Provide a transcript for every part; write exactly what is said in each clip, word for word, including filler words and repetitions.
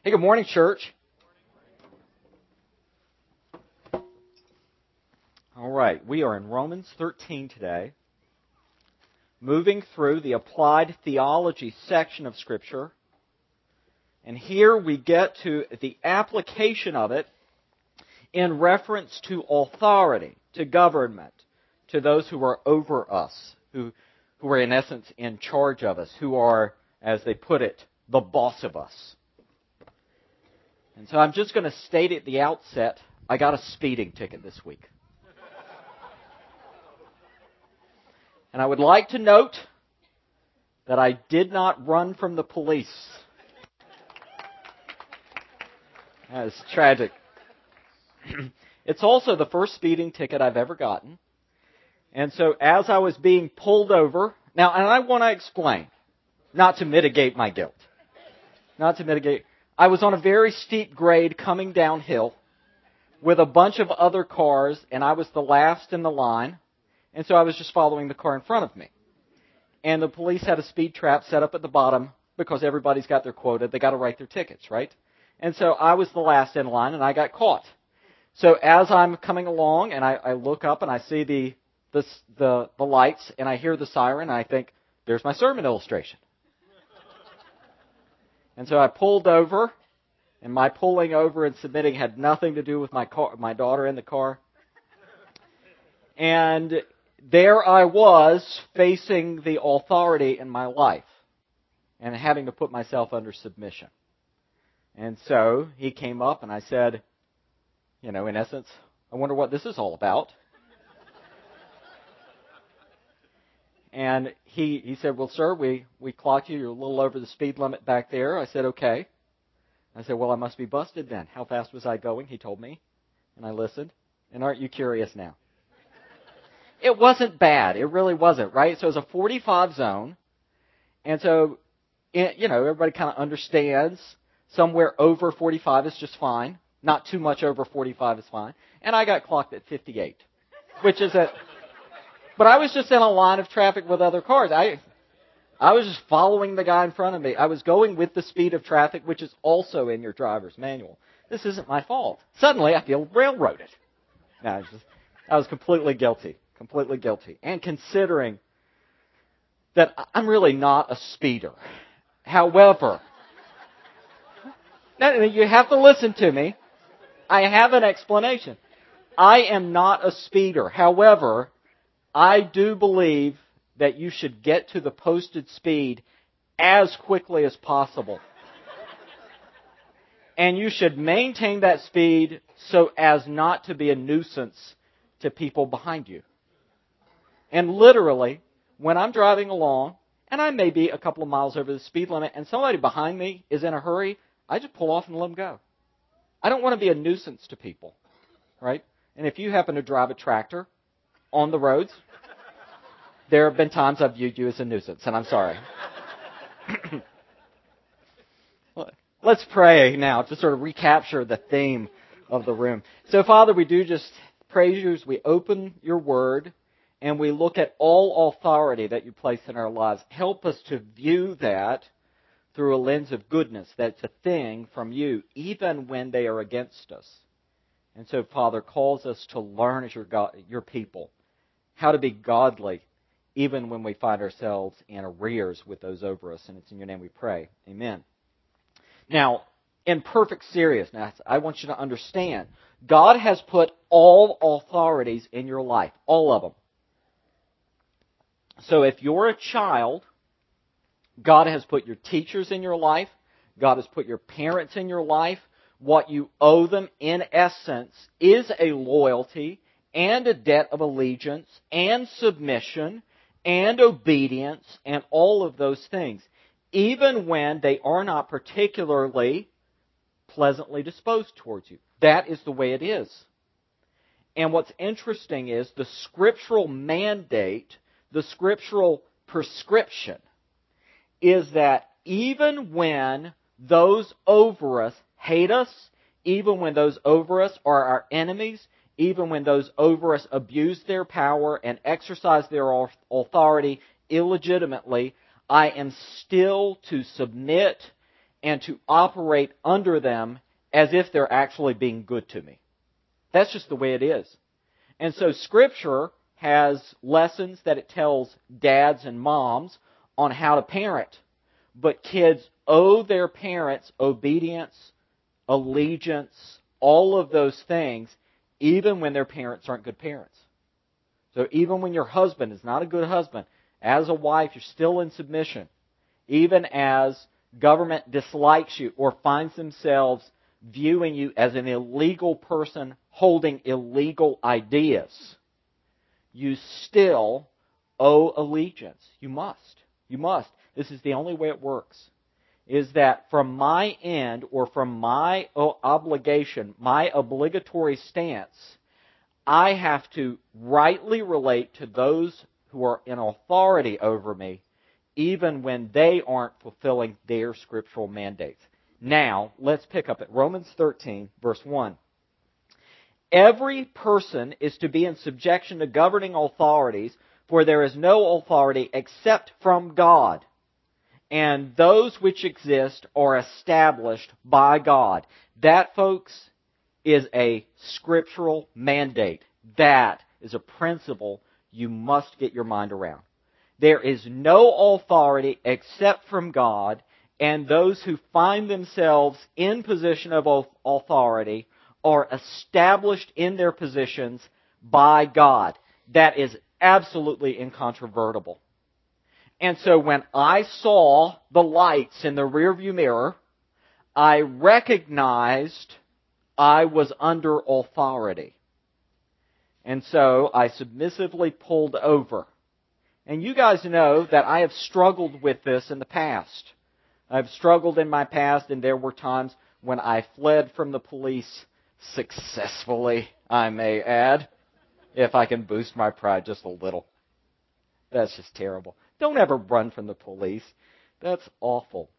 Hey, good morning, church. All right, we are in Romans thirteen today, moving through the applied theology section of Scripture. And here we get to the application of it in reference to authority, to government, to those who are over us, who, who are in essence in charge of us, who are, as they put it, the boss of us. And so I'm just going to state at the outset, I got a speeding ticket this week. And I would like to note that I did not run from the police. That is tragic. It's also the first speeding ticket I've ever gotten. And so as I was being pulled over, now, and I want to explain, not to mitigate my guilt, not to mitigate, I was on a very steep grade coming downhill with a bunch of other cars, and I was the last in the line, and so I was just following the car in front of me. And the police had a speed trap set up at the bottom because everybody's got their quota. They got to write their tickets, right? And so I was the last in line, and I got caught. So as I'm coming along, and I, I look up, and I see the, the the the lights, and I hear the siren, and I think, there's my sermon illustration. And so I pulled over, and my pulling over and submitting had nothing to do with my car, my daughter in the car. And there I was facing the authority in my life and having to put myself under submission. And so he came up and I said, you know, in essence, I wonder what this is all about. And he, he said, well, sir, we, we clocked you. You're a little over the speed limit back there. I said, okay. I said, well, I must be busted then. How fast was I going? He told me. And I listened. And aren't you curious now? It wasn't bad. It really wasn't, right? So it was a forty-five zone. And so, it, you know, everybody kind of understands somewhere over forty-five is just fine. Not too much over forty-five is fine. And I got clocked at fifty-eight, which is at... But I was just in a line of traffic with other cars. I I was just following the guy in front of me. I was going with the speed of traffic, which is also in your driver's manual. This isn't my fault. Suddenly, I feel railroaded. No, I was, just, I was completely guilty. Completely guilty. And considering that I'm really not a speeder. However, now you have to listen to me. I have an explanation. I am not a speeder. However, I do believe that you should get to the posted speed as quickly as possible. And you should maintain that speed so as not to be a nuisance to people behind you. And literally, when I'm driving along, and I may be a couple of miles over the speed limit, and somebody behind me is in a hurry, I just pull off and let them go. I don't want to be a nuisance to people, right? And if you happen to drive a tractor on the roads, there have been times I've viewed you as a nuisance, and I'm sorry. Let's pray now to sort of recapture the theme of the room. So, Father, we do just praise you as we open your word and we look at all authority that you place in our lives. Help us to view that through a lens of goodness, that's a thing from you, even when they are against us. And so, Father, calls us to learn as your God, your people how to be godly, even when we find ourselves in arrears with those over us. And it's in your name we pray. Amen. Now, in perfect seriousness, I want you to understand, God has put all authorities in your life, all of them. So if you're a child, God has put your teachers in your life, God has put your parents in your life. What you owe them, in essence, is a loyalty and a debt of allegiance and submission and obedience and all of those things, even when they are not particularly pleasantly disposed towards you. That is the way it is. And what's interesting is the scriptural mandate, the scriptural prescription, is that even when those over us hate us, even when those over us are our enemies, even when those over us abuse their power and exercise their authority illegitimately, I am still to submit and to operate under them as if they're actually being good to me. That's just the way it is. And so Scripture has lessons that it tells dads and moms on how to parent. But kids owe their parents obedience, allegiance, all of those things, even when their parents aren't good parents. So even when your husband is not a good husband, as a wife, you're still in submission. Even as government dislikes you or finds themselves viewing you as an illegal person holding illegal ideas, you still owe allegiance. You must. You must. This is the only way it works. Is that from my end or from my obligation, my obligatory stance, I have to rightly relate to those who are in authority over me, even when they aren't fulfilling their scriptural mandates. Now, let's pick up at Romans thirteen, verse one. Every person is to be in subjection to governing authorities, for there is no authority except from God, and those which exist are established by God. That, folks, is a scriptural mandate. That is a principle you must get your mind around. There is no authority except from God, and those who find themselves in position of authority are established in their positions by God. That is absolutely incontrovertible. And so when I saw the lights in the rearview mirror, I recognized I was under authority. And so I submissively pulled over. And you guys know that I have struggled with this in the past. I've struggled in my past, and there were times when I fled from the police successfully, I may add, if I can boost my pride just a little. That's just terrible. Don't ever run from the police. That's awful.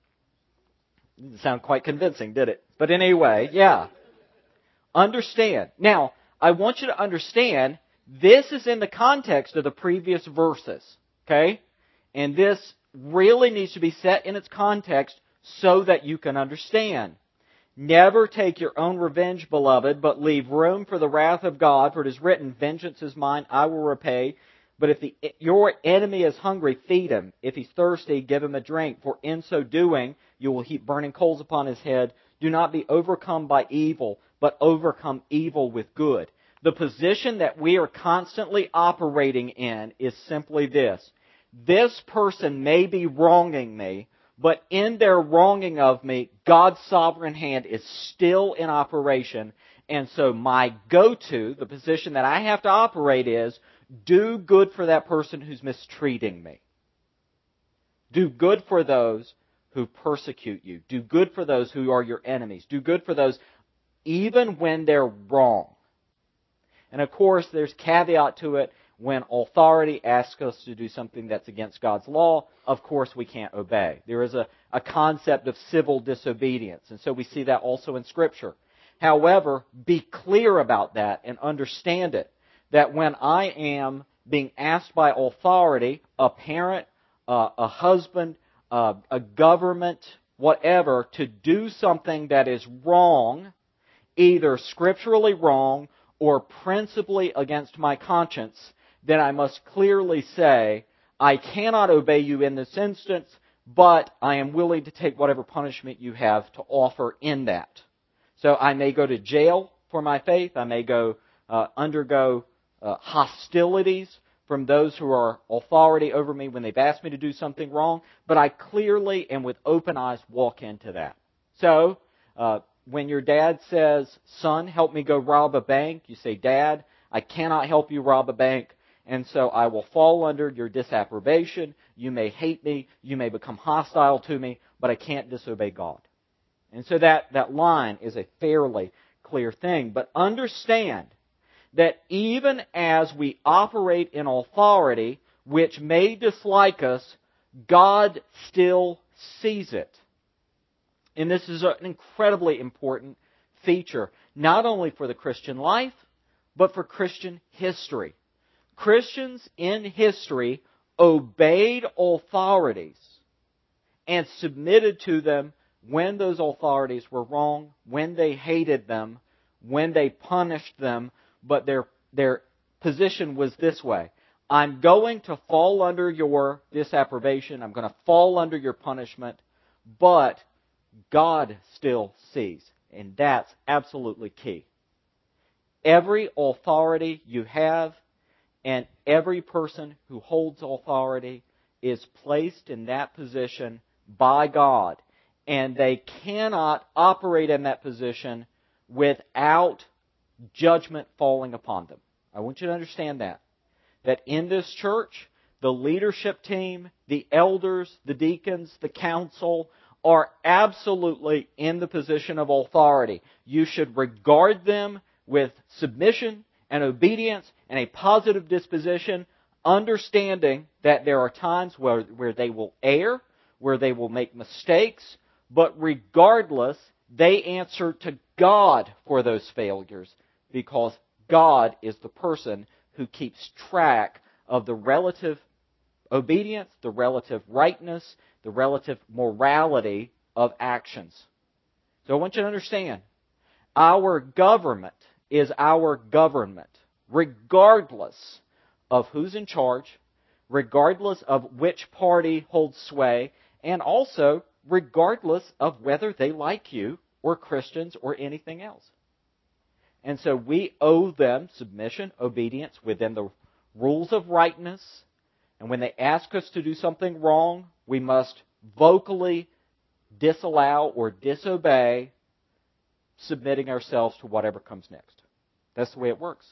Didn't sound quite convincing, did it? But anyway, yeah. Understand. Now, I want you to understand, this is in the context of the previous verses. Okay? And this really needs to be set in its context so that you can understand. Never take your own revenge, beloved, but leave room for the wrath of God, for it is written, vengeance is mine, I will repay. But if the, your enemy is hungry, feed him. If he's thirsty, give him a drink. For in so doing, you will heap burning coals upon his head. Do not be overcome by evil, but overcome evil with good. The position that we are constantly operating in is simply this. This person may be wronging me, but in their wronging of me, God's sovereign hand is still in operation. And so my go-to, the position that I have to operate is, do good for that person who's mistreating me. Do good for those who persecute you. Do good for those who are your enemies. Do good for those even when they're wrong. And of course, there's caveat to it. When authority asks us to do something that's against God's law, of course we can't obey. There is a, a concept of civil disobedience. And so we see that also in Scripture. However, be clear about that and understand it. That when I am being asked by authority, a parent, uh, a husband, uh, a government, whatever, to do something that is wrong, either scripturally wrong or principally against my conscience, then I must clearly say, I cannot obey you in this instance, but I am willing to take whatever punishment you have to offer in that. So I may go to jail for my faith. I may go uh, undergo uh, hostilities from those who are authority over me when they've asked me to do something wrong, but I clearly and with open eyes walk into that. So, uh, when your dad says, son, help me go rob a bank, you say, Dad, I cannot help you rob a bank, and so I will fall under your disapprobation. You may hate me, you may become hostile to me, but I can't disobey God. And so that, that line is a fairly clear thing. But understand that even as we operate in authority, which may dislike us, God still sees it. And this is an incredibly important feature, not only for the Christian life, but for Christian history. Christians in history obeyed authorities and submitted to them when those authorities were wrong, when they hated them, when they punished them, but their their position was this way. I'm going to fall under your disapprobation, I'm going to fall under your punishment, but God still sees. And that's absolutely key. Every authority you have and every person who holds authority is placed in that position by God. And they cannot operate in that position without judgment falling upon them. I want you to understand that. That in this church, the leadership team, the elders, the deacons, the council are absolutely in the position of authority. You should regard them with submission and obedience and a positive disposition, understanding that there are times where, where they will err, where they will make mistakes, but regardless, they answer to God for those failures because God is the person who keeps track of the relative obedience, the relative rightness, the relative morality of actions. So I want you to understand, our government is our government, regardless of who's in charge, regardless of which party holds sway, and also regardless of whether they like you or Christians or anything else. And so we owe them submission, obedience within the rules of rightness. And when they ask us to do something wrong, we must vocally disallow or disobey, submitting ourselves to whatever comes next. That's the way it works.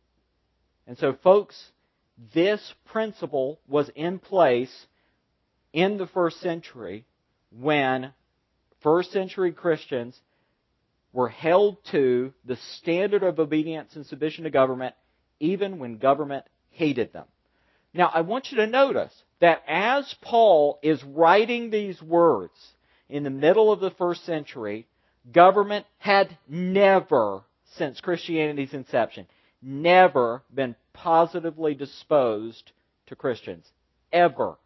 And so, folks, this principle was in place in the first century when first century Christians were held to the standard of obedience and submission to government even when government hated them. Now, I want you to notice that as Paul is writing these words in the middle of the first century, government had never, since Christianity's inception, never been positively disposed to Christians. Ever.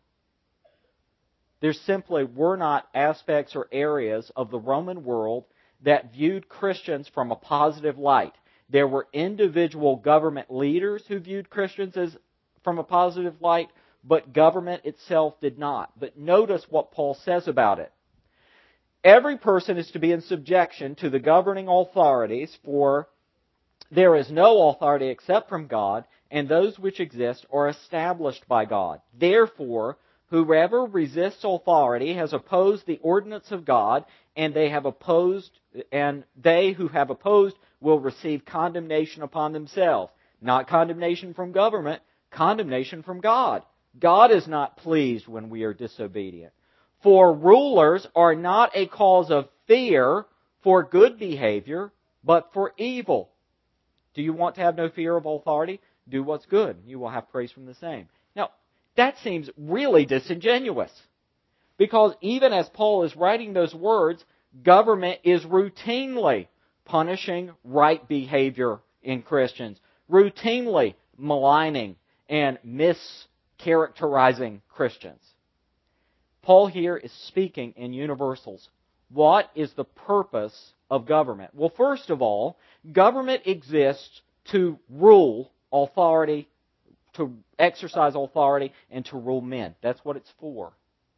There simply were not aspects or areas of the Roman world that viewed Christians from a positive light. There were individual government leaders who viewed Christians as from a positive light, but government itself did not. But notice what Paul says about it. Every person is to be in subjection to the governing authorities, for there is no authority except from God, and those which exist are established by God. Therefore, whoever resists authority has opposed the ordinance of God, and they have opposed, and they who have opposed will receive condemnation upon themselves. Not condemnation from government, condemnation from God. God is not pleased when we are disobedient. For rulers are not a cause of fear for good behavior, but for evil. Do you want to have no fear of authority? Do what's good. You will have praise from the same. Now, that seems really disingenuous. Because even as Paul is writing those words, government is routinely punishing right behavior in Christians, routinely maligning and mischaracterizing Christians. Paul here is speaking in universals. What is the purpose of government? Well, first of all, government exists to rule authority, to exercise authority, and to rule men. That's what it's for.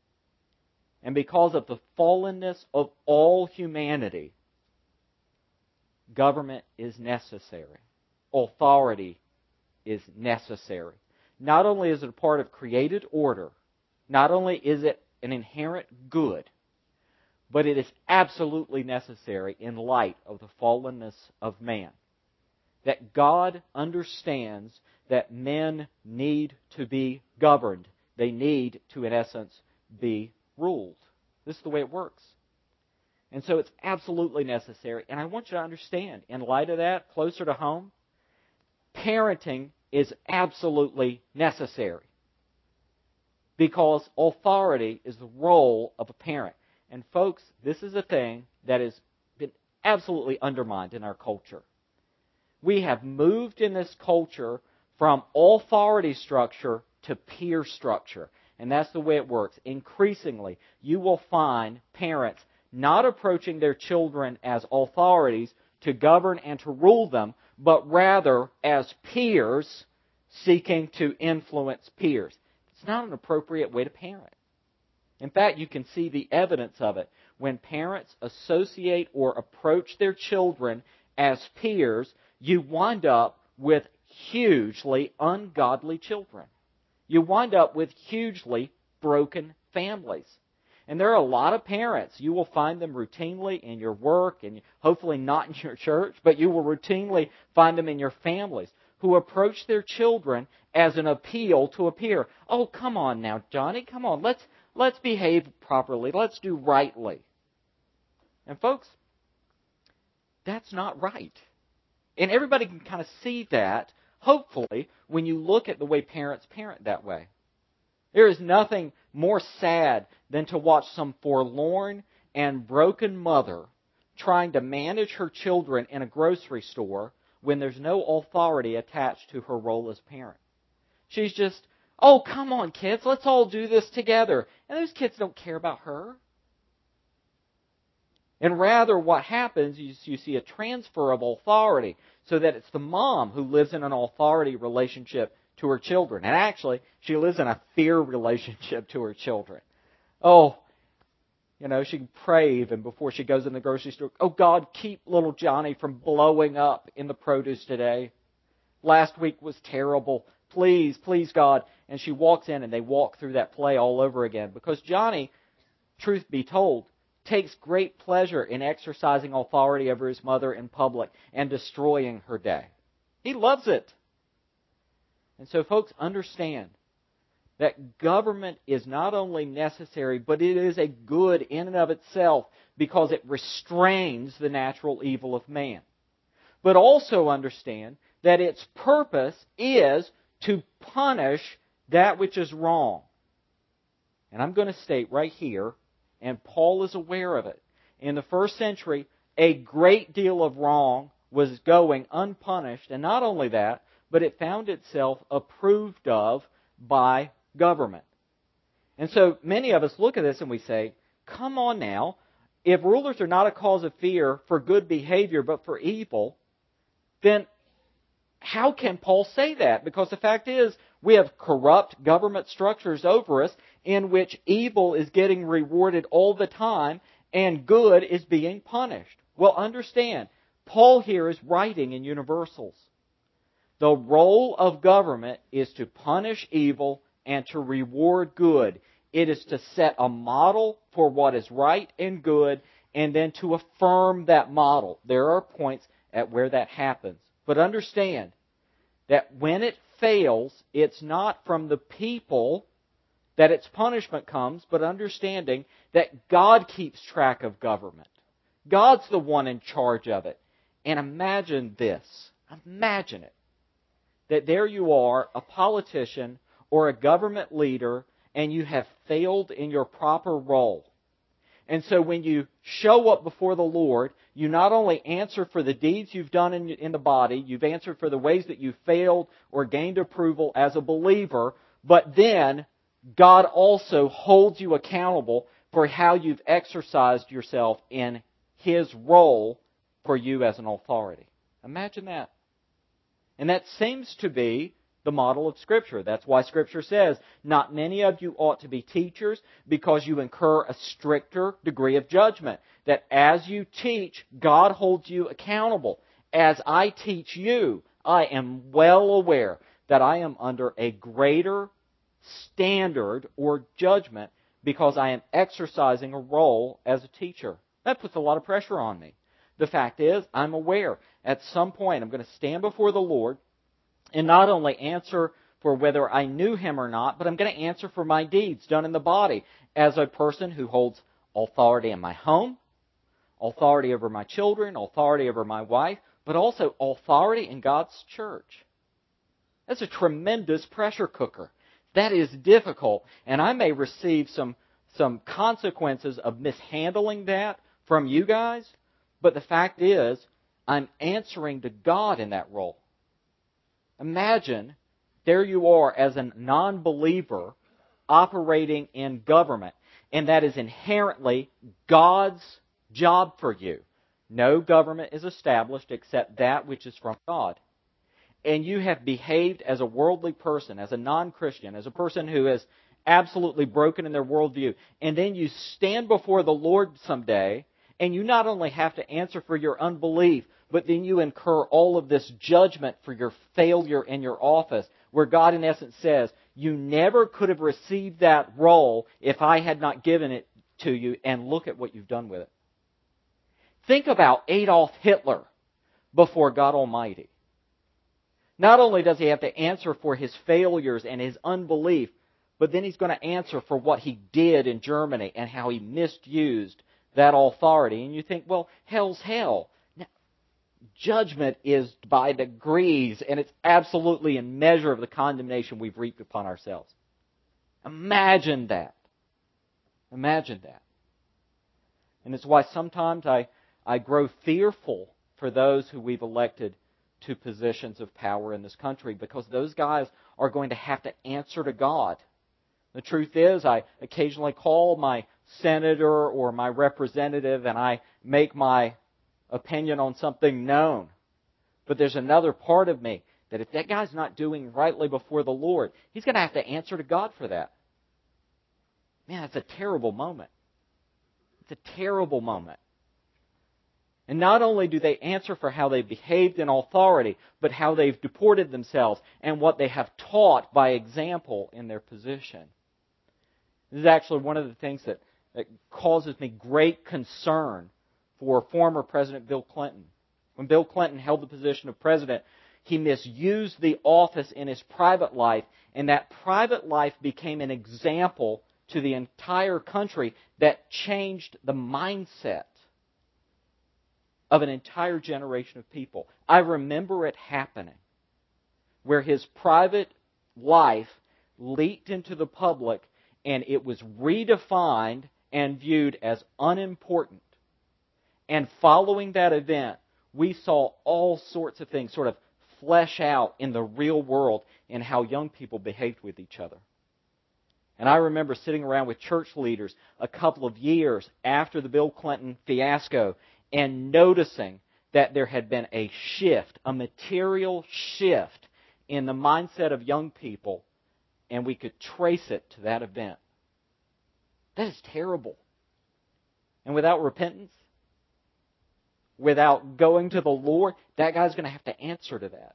And because of the fallenness of all humanity, government is necessary. Authority is necessary. Not only is it a part of created order, not only is it an inherent good, but it is absolutely necessary in light of the fallenness of man. That God understands that men need to be governed. They need to, in essence, be ruled. This is the way it works. And so it's absolutely necessary. And I want you to understand, in light of that, closer to home, parenting is absolutely necessary. Because authority is the role of a parent. And folks, this is a thing that has been absolutely undermined in our culture. We have moved in this culture from authority structure to peer structure. And that's the way it works. Increasingly, you will find parents not approaching their children as authorities to govern and to rule them, but rather as peers seeking to influence peers. It's not an appropriate way to parent. In fact, you can see the evidence of it when parents associate or approach their children as peers. You wind up with hugely ungodly children. You wind up with hugely broken families. And there are a lot of parents, you will find them routinely in your work, and hopefully not in your church, but you will routinely find them in your families, who approach their children as an appeal to a peer. Oh, come on now, Johnny, come on, let's let's behave properly, let's do rightly. And folks, that's not right. And everybody can kind of see that, hopefully, when you look at the way parents parent that way. There is nothing more sad than to watch some forlorn and broken mother trying to manage her children in a grocery store when there's no authority attached to her role as parent. She's just, oh, come on, kids, let's all do this together. And those kids don't care about her. And rather, what happens is you see a transfer of authority so that it's the mom who lives in an authority relationship to her children. And actually, she lives in a fear relationship to her children. Oh, you know, she can pray even before she goes in the grocery store. Oh, God, keep little Johnny from blowing up in the produce today. Last week was terrible. Please, please, God. And she walks in and they walk through that play all over again. Because Johnny, truth be told, takes great pleasure in exercising authority over his mother in public and destroying her day. He loves it. And so, folks, understand that government is not only necessary, but it is a good in and of itself because it restrains the natural evil of man. But also understand that its purpose is to punish that which is wrong. And I'm going to state right here, and Paul is aware of it. In the first century, a great deal of wrong was going unpunished, and not only that, but it found itself approved of by government. And so many of us look at this and we say, come on now, if rulers are not a cause of fear for good behavior but for evil, then how can Paul say that? Because the fact is, we have corrupt government structures over us in which evil is getting rewarded all the time and good is being punished. Well, understand, Paul here is writing in universals. The role of government is to punish evil and to reward good. It is to set a model for what is right and good and then to affirm that model. There are points at where that happens. But understand that when it fails, it's not from the people that its punishment comes, but understanding that God keeps track of government. God's the one in charge of it. And imagine this. Imagine it. That there you are, a politician or a government leader, and you have failed in your proper role. And so when you show up before the Lord, you not only answer for the deeds you've done in, in the body, you've answered for the ways that you failed or gained approval as a believer, but then God also holds you accountable for how you've exercised yourself in His role for you as an authority. Imagine that. And that seems to be the model of Scripture. That's why Scripture says, not many of you ought to be teachers because you incur a stricter degree of judgment. That as you teach, God holds you accountable. As I teach you, I am well aware that I am under a greater standard or judgment because I am exercising a role as a teacher. That puts a lot of pressure on me. The fact is, I'm aware at some point I'm going to stand before the Lord and not only answer for whether I knew Him or not, but I'm going to answer for my deeds done in the body as a person who holds authority in my home, authority over my children, authority over my wife, but also authority in God's church. That's a tremendous pressure cooker. That is difficult, and I may receive some, some consequences of mishandling that from you guys, but the fact is, I'm answering to God in that role. Imagine, there you are as a non-believer operating in government. And that is inherently God's job for you. No government is established except that which is from God. And you have behaved as a worldly person, as a non-Christian, as a person who is absolutely broken in their worldview. And then you stand before the Lord someday, and you not only have to answer for your unbelief, but then you incur all of this judgment for your failure in your office, where God in essence says, you never could have received that role if I had not given it to you, and look at what you've done with it. Think about Adolf Hitler before God Almighty. Not only does he have to answer for his failures and his unbelief, but then he's going to answer for what he did in Germany and how he misused that authority. And you think, well, hell's hell. Now, judgment is by degrees, and it's absolutely in measure of the condemnation we've reaped upon ourselves. Imagine that. Imagine that. And it's why sometimes I, I grow fearful for those who we've elected to positions of power in this country, because those guys are going to have to answer to God. The truth is, I occasionally call my senator or my representative and I make my opinion on something known. But there's another part of me that if that guy's not doing rightly before the Lord, he's going to have to answer to God for that. Man, it's a terrible moment. It's a terrible moment. And not only do they answer for how they've behaved in authority, but how they've deported themselves and what they have taught by example in their position. This is actually one of the things that, that causes me great concern for former President Bill Clinton. When Bill Clinton held the position of president, he misused the office in his private life, and that private life became an example to the entire country that changed the mindset of an entire generation of people. I remember it happening, where his private life leaked into the public and it was redefined and viewed as unimportant. And following that event, we saw all sorts of things sort of flesh out in the real world in how young people behaved with each other. And I remember sitting around with church leaders a couple of years after the Bill Clinton fiasco and noticing that there had been a shift, a material shift in the mindset of young people, and we could trace it to that event. That is terrible. And without repentance, without going to the Lord, that guy's going to have to answer to that.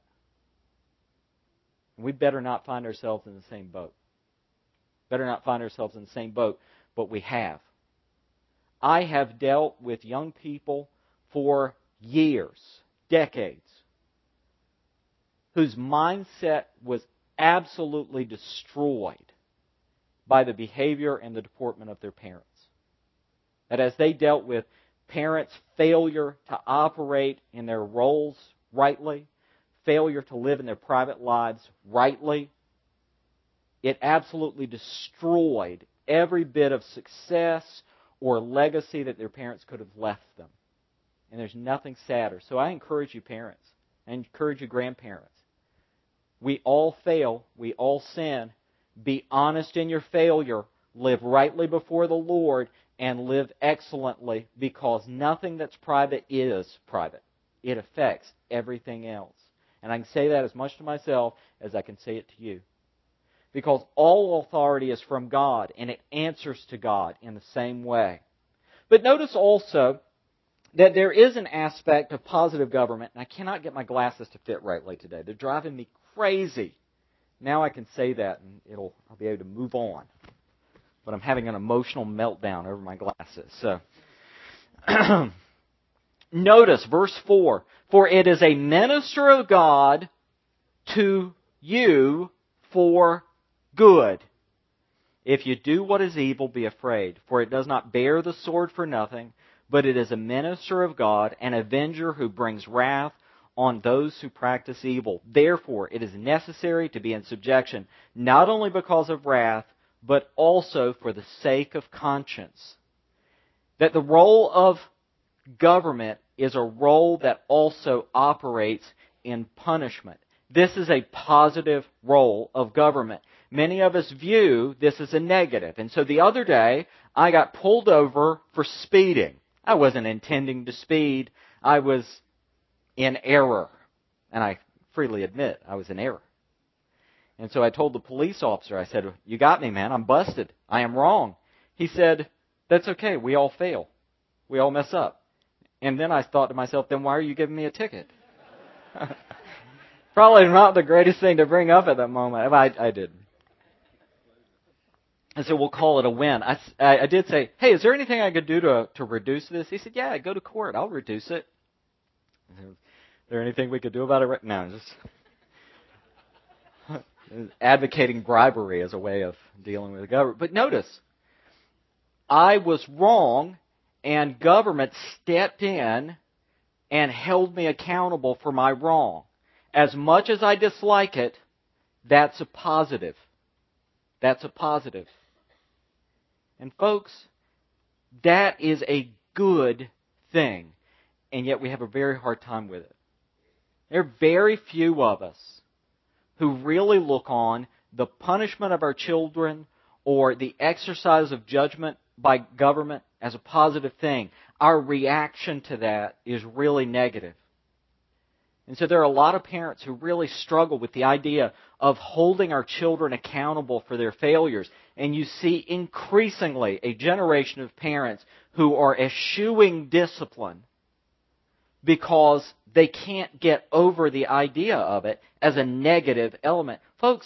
We better not find ourselves in the same boat. Better not find ourselves in the same boat, but we have. I have dealt with young people for years, decades, whose mindset was absolutely destroyed by the behavior and the deportment of their parents. That as they dealt with parents' failure to operate in their roles rightly, failure to live in their private lives rightly, it absolutely destroyed every bit of success or legacy that their parents could have left them. And there's nothing sadder. So I encourage you parents, I encourage you grandparents. We all fail. We all sin. Be honest in your failure. Live rightly before the Lord and live excellently, because nothing that's private is private. It affects everything else. And I can say that as much to myself as I can say it to you. Because all authority is from God, and it answers to God in the same way. But notice also that there is an aspect of positive government, and I cannot get my glasses to fit rightly today. They're driving me crazy. Now I can say that, and it'll I'll be able to move on. But I'm having an emotional meltdown over my glasses. So, notice verse four. For it is a minister of God to you for good. If you do what is evil, be afraid, for it does not bear the sword for nothing, but it is a minister of God, an avenger who brings wrath on those who practice evil. Therefore, it is necessary to be in subjection, not only because of wrath, but also for the sake of conscience. That the role of government is a role that also operates in punishment. This is a positive role of government. Many of us view this as a negative. And so the other day, I got pulled over for speeding. I wasn't intending to speed. I was in error. And I freely admit I was in error. And so I told the police officer, I said, "You got me, man. I'm busted. I am wrong." He said, "That's okay. We all fail. We all mess up." And then I thought to myself, then why are you giving me a ticket? Probably not the greatest thing to bring up at that moment. I, I did. And so we'll call it a win. I, I, I did say, "Hey, is there anything I could do to, to reduce this?" He said, "Yeah, go to court. I'll reduce it." Is there anything we could do about it? No, just advocating bribery as a way of dealing with the government. But notice, I was wrong, and government stepped in and held me accountable for my wrong. As much as I dislike it, that's a positive. That's a positive. And folks, that is a good thing. And yet we have a very hard time with it. There are very few of us who really look on the punishment of our children or the exercise of judgment by government as a positive thing. Our reaction to that is really negative. And so there are a lot of parents who really struggle with the idea of holding our children accountable for their failures. And you see increasingly a generation of parents who are eschewing discipline because they can't get over the idea of it as a negative element. Folks,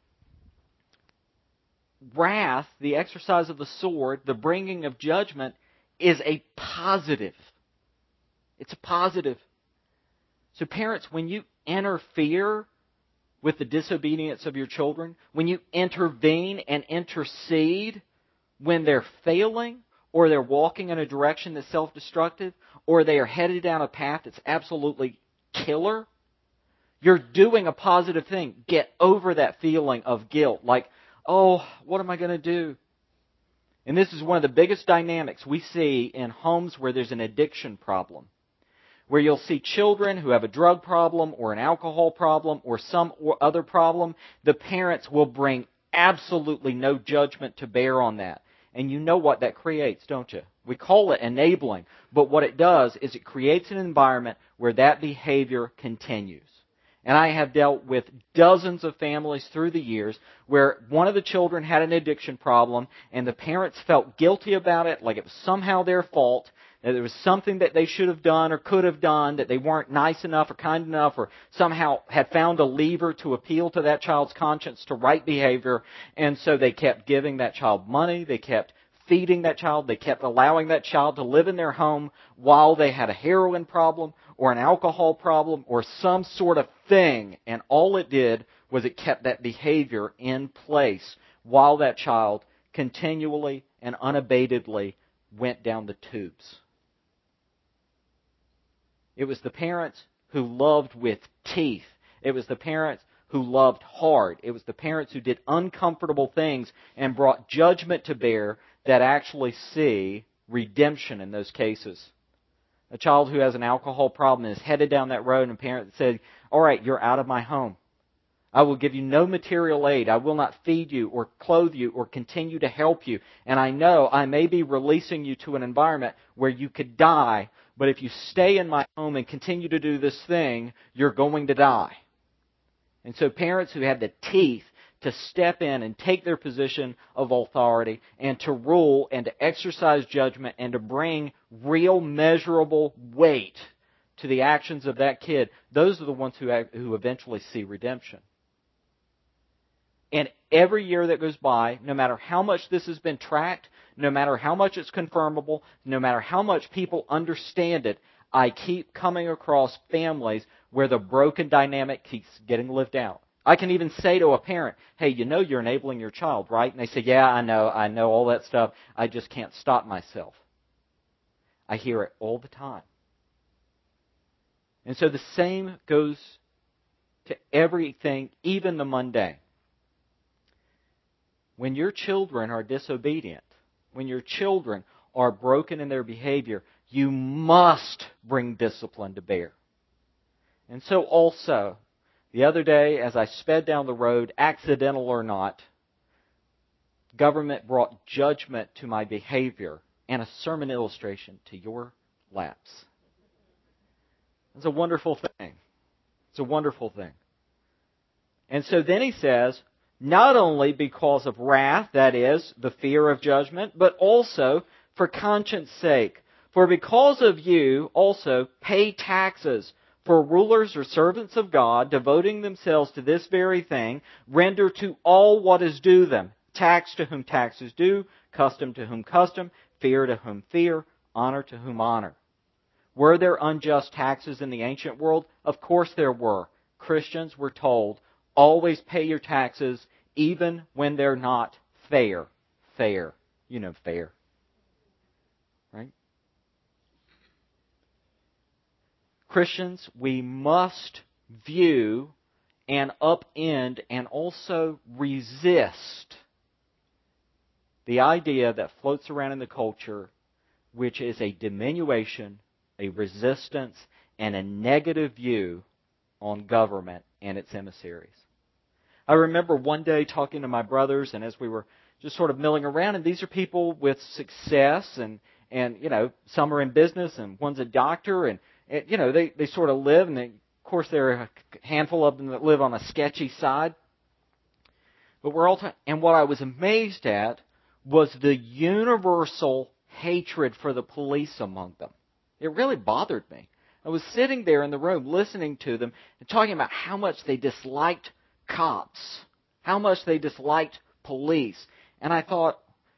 wrath, the exercise of the sword, the bringing of judgment, is a positive. It's a positive. So parents, when you interfere with the disobedience of your children, when you intervene and intercede when they're failing, or they're walking in a direction that's self-destructive, or they are headed down a path that's absolutely killer, you're doing a positive thing. Get over that feeling of guilt, like, oh, what am I going to do? And this is one of the biggest dynamics we see in homes where there's an addiction problem, where you'll see children who have a drug problem or an alcohol problem or some other problem. The parents will bring absolutely no judgment to bear on that. And you know what that creates, don't you? We call it enabling, but what it does is it creates an environment where that behavior continues. And I have dealt with dozens of families through the years where one of the children had an addiction problem and the parents felt guilty about it, like it was somehow their fault, that there was something that they should have done or could have done, that they weren't nice enough or kind enough, or somehow had found a lever to appeal to that child's conscience to right behavior. And so they kept giving that child money, they kept feeding that child, they kept allowing that child to live in their home while they had a heroin problem or an alcohol problem or some sort of thing. And all it did was it kept that behavior in place while that child continually and unabatedly went down the tubes. It was the parents who loved with teeth. It was the parents who loved hard. It was the parents who did uncomfortable things and brought judgment to bear that actually see redemption in those cases. A child who has an alcohol problem is headed down that road and a parent said, "All right, you're out of my home. I will give you no material aid. I will not feed you or clothe you or continue to help you. And I know I may be releasing you to an environment where you could die, but if you stay in my home and continue to do this thing, you're going to die." And so parents who had the teeth to step in and take their position of authority and to rule and to exercise judgment and to bring real measurable weight to the actions of that kid, those are the ones who who eventually see redemption. And every year that goes by, no matter how much this has been tracked, no matter how much it's confirmable, no matter how much people understand it, I keep coming across families where the broken dynamic keeps getting lived out. I can even say to a parent, "Hey, you know you're enabling your child, right?" And they say, "Yeah, I know, I know all that stuff. I just can't stop myself." I hear it all the time. And so the same goes to everything, even the mundane. When your children are disobedient, when your children are broken in their behavior, you must bring discipline to bear. And so also, The other day, as I sped down the road, accidental or not, government brought judgment to my behavior and a sermon illustration to your laps. It's a wonderful thing. It's a wonderful thing. And so then he says, not only because of wrath, that is, the fear of judgment, but also for conscience sake. For because of you also pay taxes, for rulers are servants of God, devoting themselves to this very thing, render to all what is due them. Tax to whom tax is due, custom to whom custom, fear to whom fear, honor to whom honor. Were there unjust taxes in the ancient world? Of course there were. Christians were told, always pay your taxes, even when they're not fair. Fair. You know fair. Right? Christians, we must view and upend and also resist the idea that floats around in the culture, which is a diminution, a resistance, and a negative view on government and its emissaries. I remember one day talking to my brothers, and as we were just sort of milling around, and these are people with success, and, and you know, some are in business, and one's a doctor, and, and you know, they, they sort of live, and they, of course there are a handful of them that live on a sketchy side. But we're all, t- and what I was amazed at was the universal hatred for the police among them. It really bothered me. I was sitting there in the room listening to them and talking about how much they disliked cops, how much they disliked police. And I thought,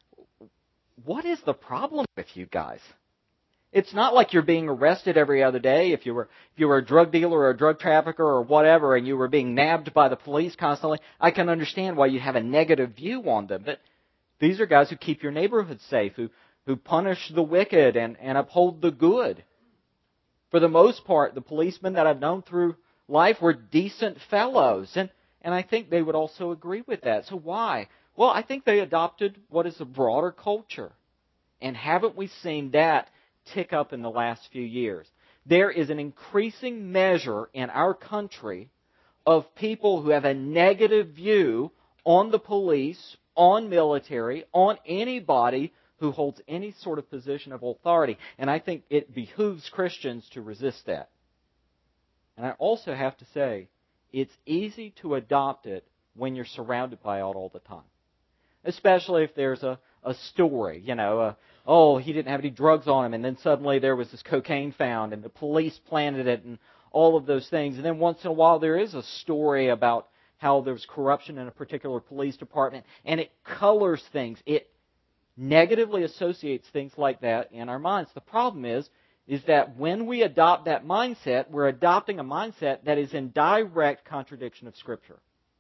what is the problem with you guys? It's not like you're being arrested every other day. If you were if you were a drug dealer or a drug trafficker or whatever and you were being nabbed by the police constantly, I can understand why you have a negative view on them. But these are guys who keep your neighborhood safe, who, who punish the wicked and, and uphold the good. For the most part, the policemen that I've known through life were decent fellows. And, and I think they would also agree with that. So why? Well, I think they adopted what is a broader culture. And haven't we seen that tick up in the last few years? There is an increasing measure in our country of people who have a negative view on the police, on military, on anybody who holds any sort of position of authority. And I think it behooves Christians to resist that. And I also have to say, it's easy to adopt it when you're surrounded by it all the time. Especially if there's a, a story, you know, a, oh, he didn't have any drugs on him, and then suddenly there was this cocaine found, and the police planted it, and all of those things. And then once in a while there is a story about how there was corruption in a particular police department, and it colors things. It negatively associates things like that in our minds. The problem is, is that when we adopt that mindset, we're adopting a mindset that is in direct contradiction of Scripture.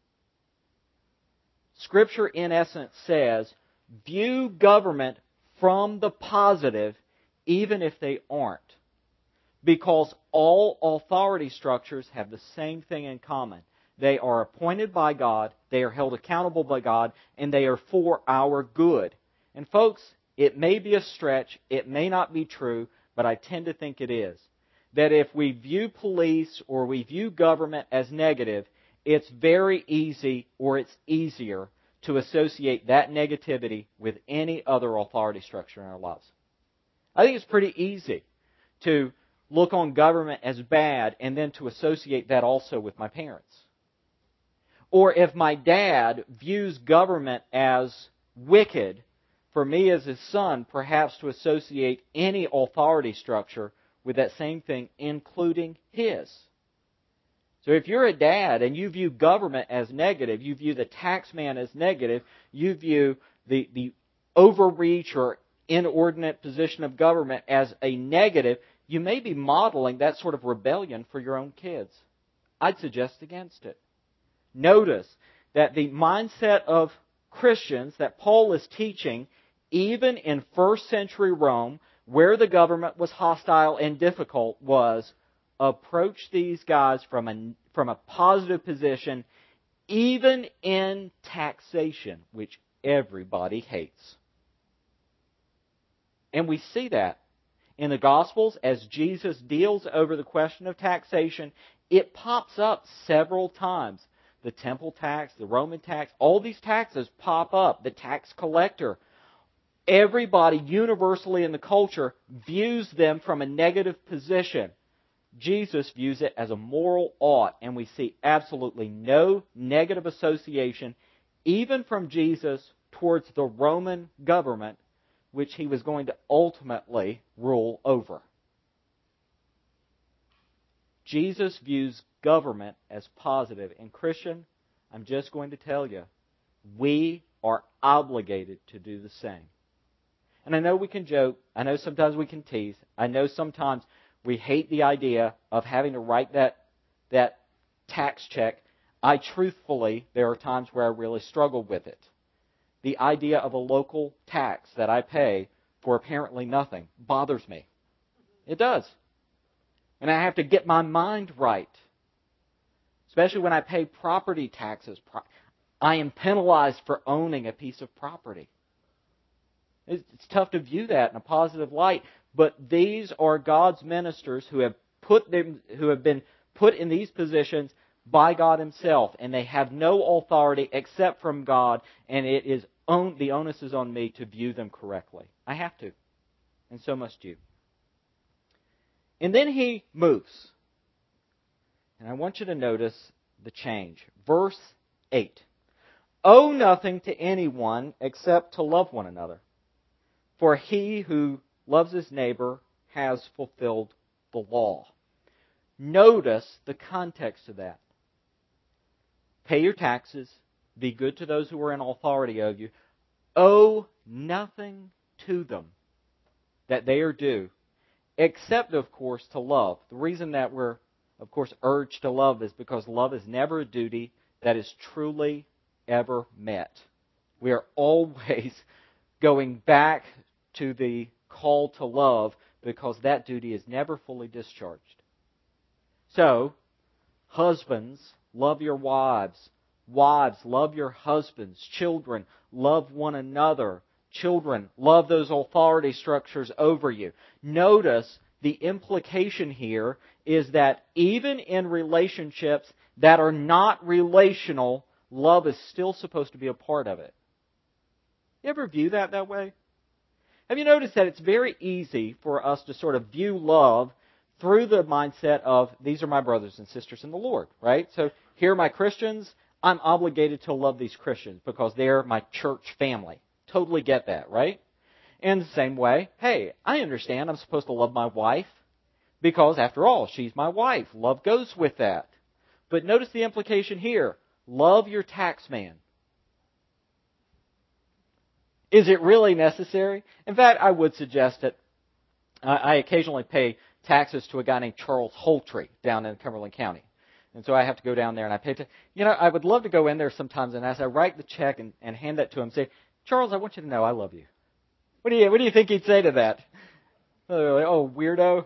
Scripture, in essence, says, view government from the positive, even if they aren't. Because all authority structures have the same thing in common. They are appointed by God, they are held accountable by God, and they are for our good. And folks, it may be a stretch, it may not be true, but I tend to think it is. That if we view police or we view government as negative, it's very easy, or it's easier, to associate that negativity with any other authority structure in our lives. I think it's pretty easy to look on government as bad and then to associate that also with my parents. Or if my dad views government as wicked, for me as his son, perhaps to associate any authority structure with that same thing, including his. So if you're a dad and you view government as negative, you view the tax man as negative, you view the, the overreach or inordinate position of government as a negative, you may be modeling that sort of rebellion for your own kids. I'd suggest against it. Notice that the mindset of Christians that Paul is teaching, even in first century Rome, where the government was hostile and difficult, was approach these guys from a, from a positive position, even in taxation, which everybody hates. And we see that in the Gospels, as Jesus deals over the question of taxation, it pops up several times. The temple tax, the Roman tax, all these taxes pop up. The tax collector. Everybody universally in the culture views them from a negative position. Jesus views it as a moral ought, and we see absolutely no negative association, even from Jesus, towards the Roman government, which he was going to ultimately rule over. Jesus views government as positive. And Christian, I'm just going to tell you, we are obligated to do the same. And I know we can joke. I know sometimes we can tease. I know sometimes we hate the idea of having to write that, that tax check. I truthfully, there are times where I really struggle with it. The idea of a local tax that I pay for apparently nothing bothers me. It does. And I have to get my mind right. Especially when I pay property taxes. I am penalized for owning a piece of property. It's tough to view that in a positive light, but these are God's ministers who have put them, who have been put in these positions by God Himself, and they have no authority except from God, and it is on, the onus is on me to view them correctly. I have to, and so must you. And then he moves, and I want you to notice the change. Verse eight: "Owe nothing to anyone except to love one another. For he who loves his neighbor has fulfilled the law." Notice the context of that. Pay your taxes. Be good to those who are in authority over you. Owe nothing to them that they are due, except, of course, to love. The reason that we're, of course, urged to love is because love is never a duty that is truly ever met. We are always going back to the call to love because that duty is never fully discharged. So, husbands, love your wives. Wives, love your husbands. Children, love one another. Children, love those authority structures over you. Notice the implication here is that even in relationships that are not relational, love is still supposed to be a part of it. You ever view that that way? Have you noticed that it's very easy for us to sort of view love through the mindset of, these are my brothers and sisters in the Lord, right? So here are my Christians. I'm obligated to love these Christians because they're my church family. Totally get that, right? In the same way, hey, I understand I'm supposed to love my wife because, after all, she's my wife. Love goes with that. But notice the implication here. Love your tax man. Is it really necessary? In fact, I would suggest that I occasionally pay taxes to a guy named Charles Holtree down in Cumberland County. And so I have to go down there and I pay. T- you know, I would love to go in there sometimes, and as I write the check and, and hand that to him, say, "Charles, I want you to know I love you." What do you What do you think he'd say to that? Oh, weirdo.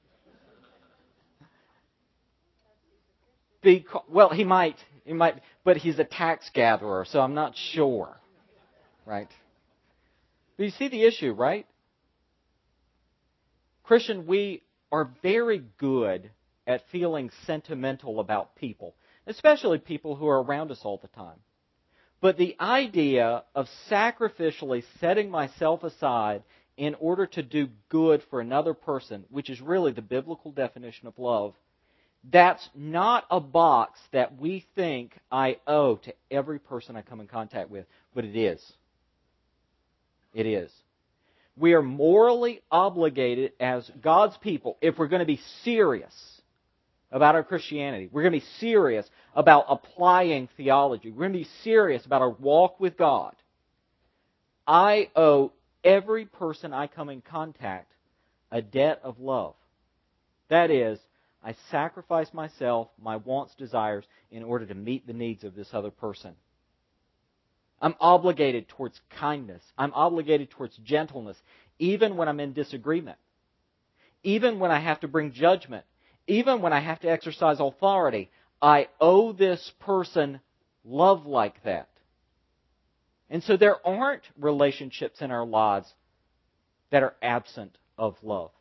Because, well, he might, he might, but he's a tax gatherer, so I'm not sure, right? But you see the issue, right? Christian, we are very good at feeling sentimental about people, especially people who are around us all the time. But the idea of sacrificially setting myself aside in order to do good for another person, which is really the biblical definition of love, that's not a box that we think I owe to every person I come in contact with, but it is. It is. We are morally obligated as God's people, if we're going to be serious about our Christianity, we're going to be serious about applying theology, we're going to be serious about our walk with God, I owe every person I come in contact a debt of love. That is, I sacrifice myself, my wants, desires, in order to meet the needs of this other person. I'm obligated towards kindness. I'm obligated towards gentleness, even when I'm in disagreement. Even when I have to bring judgment. Even when I have to exercise authority. I owe this person love like that. And so there aren't relationships in our lives that are absent of love.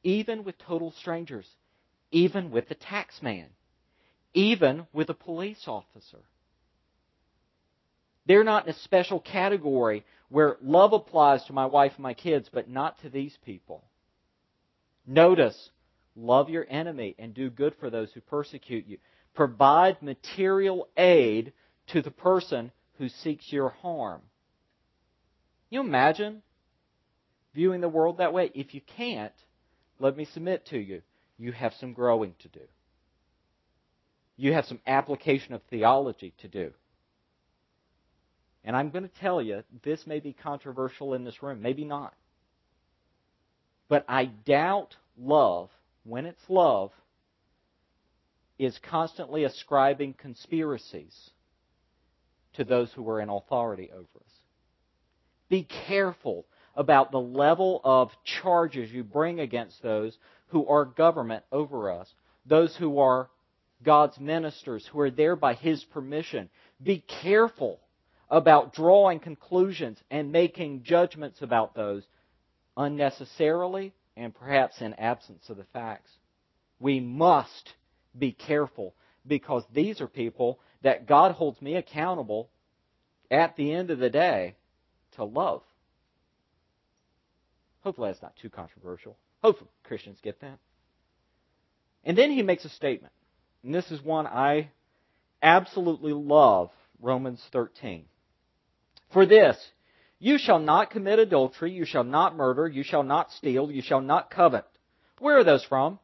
even with total strangers, even with the tax man, even with a police officer. They're not in a special category where love applies to my wife and my kids, but not to these people. Notice, love your enemy and do good for those who persecute you. Provide material aid to the person who seeks your harm. Can you imagine viewing the world that way? If you can't, let me submit to you, you have some growing to do. You have some application of theology to do. And I'm going to tell you, this may be controversial in this room, maybe not. But I doubt love, when it's love, is constantly ascribing conspiracies to those who are in authority over us. Be careful about the level of charges you bring against those who are government over us, those who are God's ministers, who are there by His permission. Be careful about drawing conclusions and making judgments about those unnecessarily and perhaps in absence of the facts. We must be careful because these are people that God holds me accountable at the end of the day to love. Hopefully that's not too controversial. Hopefully Christians get that. And then he makes a statement. And this is one I absolutely love, Romans thirteen. For this, you shall not commit adultery, you shall not murder, you shall not steal, you shall not covet. Where are those from?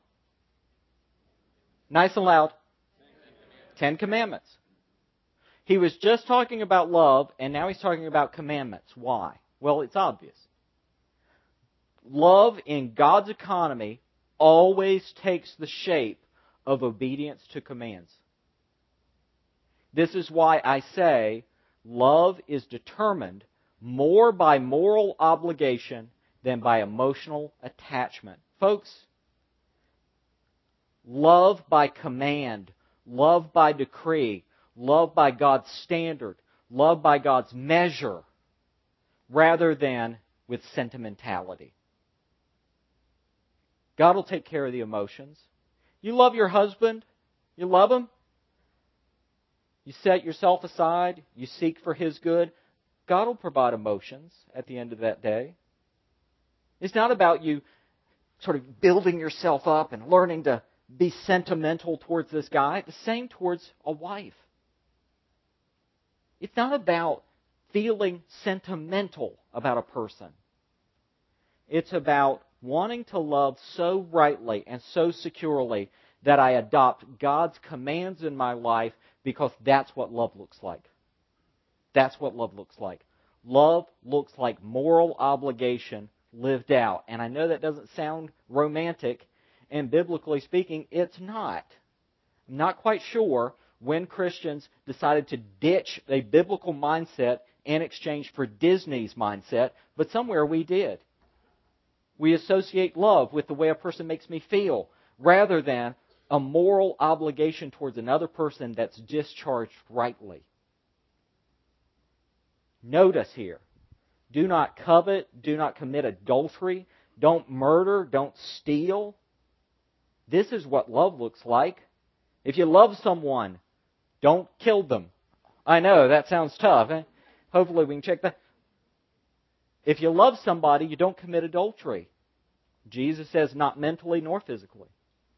Nice and loud. Ten Commandments. He was just talking about love, and now he's talking about commandments. Why? Well, it's obvious. Love in God's economy always takes the shape of obedience to commands. This is why I say love is determined more by moral obligation than by emotional attachment. Folks, love by command, love by decree, love by God's standard, love by God's measure, rather than with sentimentality. God will take care of the emotions. You love your husband, you love him, you set yourself aside, you seek for his good, God will provide emotions at the end of that day. It's not about you sort of building yourself up and learning to be sentimental towards this guy. The same towards a wife. It's not about feeling sentimental about a person. It's about wanting to love so rightly and so securely that I adopt God's commands in my life because that's what love looks like. That's what love looks like. Love looks like moral obligation lived out. And I know that doesn't sound romantic, and biblically speaking, it's not. I'm not quite sure when Christians decided to ditch a biblical mindset in exchange for Disney's mindset, but somewhere we did. We associate love with the way a person makes me feel, rather than a moral obligation towards another person that's discharged rightly. Notice here, do not covet, do not commit adultery, don't murder, don't steal. This is what love looks like. If you love someone, don't kill them. I know, that sounds tough. Eh? Hopefully we can check that. If you love somebody, you don't commit adultery. Jesus says not mentally nor physically.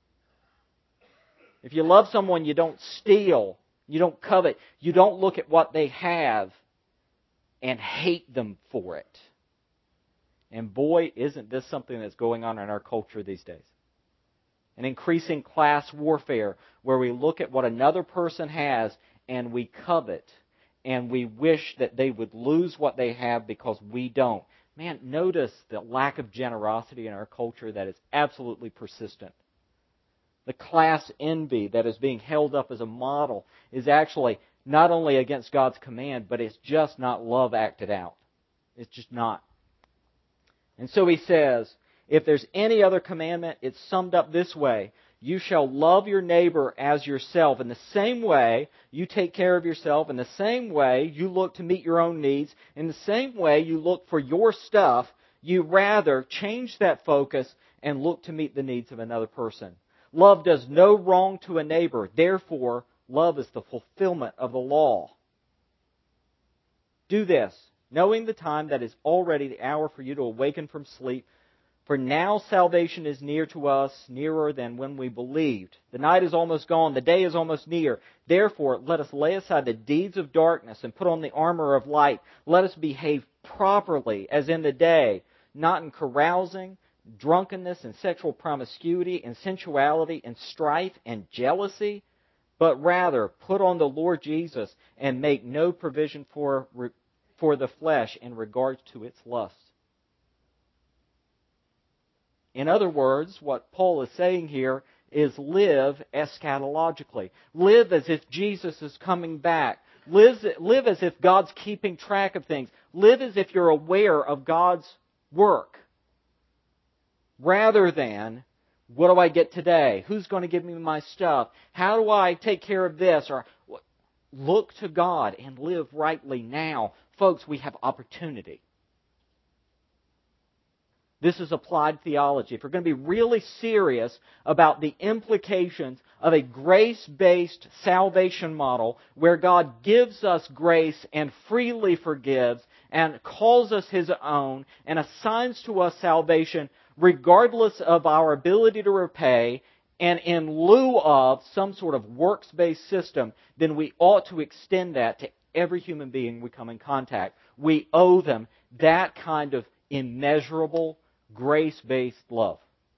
If you love someone, you don't steal. You don't covet. You don't look at what they have and hate them for it. And boy, isn't this something that's going on in our culture these days. An increasing class warfare where we look at what another person has and we covet and we wish that they would lose what they have because we don't. Man, notice the lack of generosity in our culture that is absolutely persistent. The class envy that is being held up as a model is actually not only against God's command, but it's just not love acted out. It's just not. And so he says, if there's any other commandment, it's summed up this way. You shall love your neighbor as yourself. In the same way, you take care of yourself. In the same way, you look to meet your own needs. In the same way, you look for your stuff. You rather change that focus and look to meet the needs of another person. Love does no wrong to a neighbor. Therefore, love is the fulfillment of the law. Do this, knowing the time that is already the hour for you to awaken from sleep. For now salvation is near to us, nearer than when we believed. The night is almost gone, the day is almost near. Therefore, let us lay aside the deeds of darkness and put on the armor of light. Let us behave properly as in the day, not in carousing, drunkenness, and sexual promiscuity, and sensuality, and strife, and jealousy, but rather put on the Lord Jesus and make no provision for, for the flesh in regards to its lusts. In other words, what Paul is saying here is live eschatologically. Live as if Jesus is coming back. Live, live as if God's keeping track of things. Live as if you're aware of God's work. Rather than, what do I get today? Who's going to give me my stuff? How do I take care of this? Or look to God and live rightly now. Folks, we have opportunity. This is applied theology. If we're going to be really serious about the implications of a grace-based salvation model where God gives us grace and freely forgives and calls us His own and assigns to us salvation regardless of our ability to repay and in lieu of some sort of works-based system, then we ought to extend that to every human being we come in contact. We owe them that kind of immeasurable grace-based love.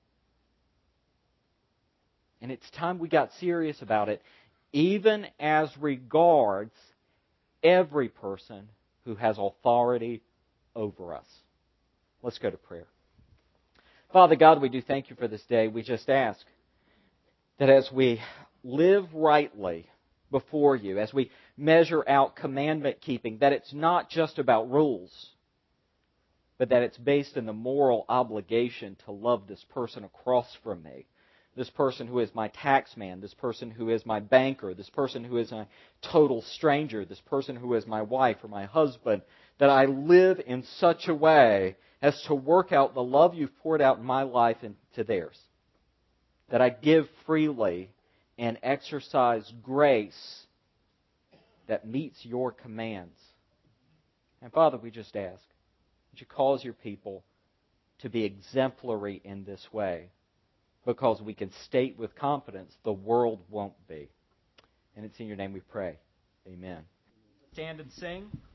And it's time we got serious about it, even as regards every person who has authority over us. Let's go to prayer. Father God, we do thank you for this day. We just ask that as we live rightly before you, as we measure out commandment keeping, that it's not just about rules, but that it's based in the moral obligation to love this person across from me, this person who is my tax man, this person who is my banker, this person who is a total stranger, this person who is my wife or my husband, that I live in such a way as to work out the love you've poured out in my life into theirs, that I give freely and exercise grace that meets your commands. And Father, we just ask, would you cause your people to be exemplary in this way? Because we can state with confidence the world won't be. And it's in your name we pray. Amen. Stand and sing.